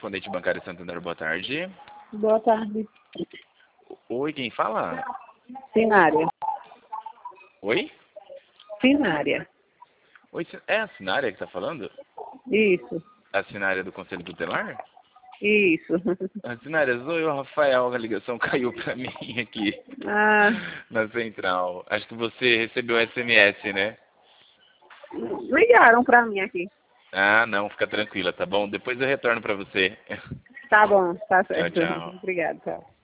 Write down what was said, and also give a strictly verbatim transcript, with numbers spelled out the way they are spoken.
Correspondente Bancário Santander, boa tarde. Boa tarde. Oi, quem fala? Sinária. Oi? Sinária. Oi, é a Sinária que tá falando? Isso. A Sinária do Conselho Tutelar? Isso. A Sinária, sou eu, Rafael, a ligação caiu pra mim aqui Ah, na central. Acho que você recebeu S M S, né? ligaram pra mim aqui. Ah, não, fica tranquila, tá bom? Depois eu retorno pra você. Tá bom, tá Tchau, certo. tchau. Obrigada, tchau.